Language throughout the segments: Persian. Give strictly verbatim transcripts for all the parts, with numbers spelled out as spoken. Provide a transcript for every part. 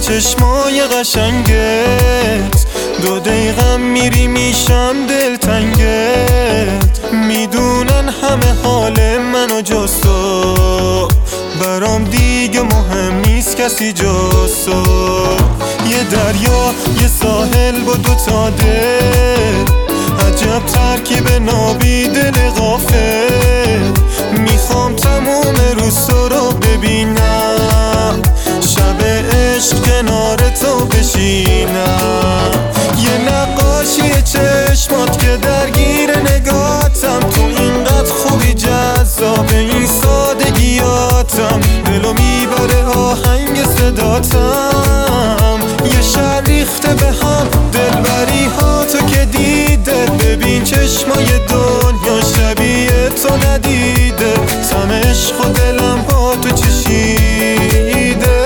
چشمای قشنگت، دو دقیقم میری میشم دلتنگت. میدونن همه حال منو جز تو، برام دیگه مهم نیست کسی جز تو. یه دریا یه ساحل با دوتا دل، عجب ترکیب نابی دل غافل. میخوام تموم روز تو رو ببینم، شب عشق کنار تو بشینم. یه نقاشی چشمات که درگیر نگاتم، تو اینقدر خوبی جذاب این سادگیاتم. دلو میبره آهنگ صداتم، یه شهر ریخته به هم دلبری ها تو که دیده. ببین چشمای دنیا شبیه تو ندیده، تم عشق و دلم با تو چشیده.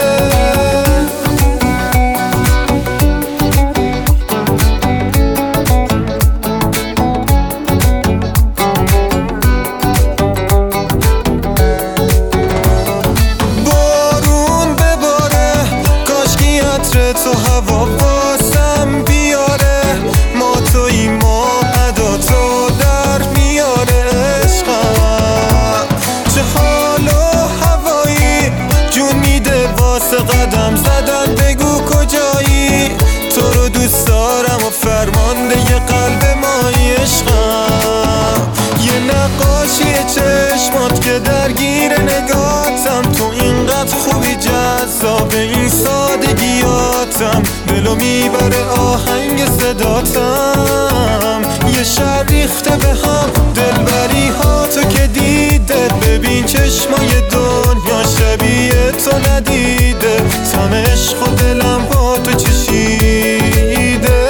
تو هوا باسم بیاره، ما توی ما ادا تو در میاره. عشقم چه حال و هوایی، جون میده واسه قدم زدن. بگو کجایی، تو رو دوست دارم و فرمانده ی قلب مایی. عشقم یه نقاشی چشمات که درگیر نگاتم، تو اینقدر خوبی جذاب این سادگیاتم. دلو میبره آهنگ صداتم، یه شهر ریخته به هم دلبری ها تو که دیده. ببین چشمای دنیا شبیه تو ندیده، تم عشق و دلم با تو چشیده.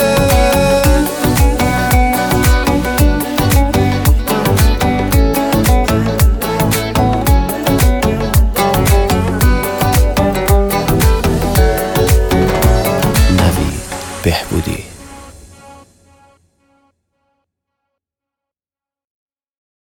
بهبودی.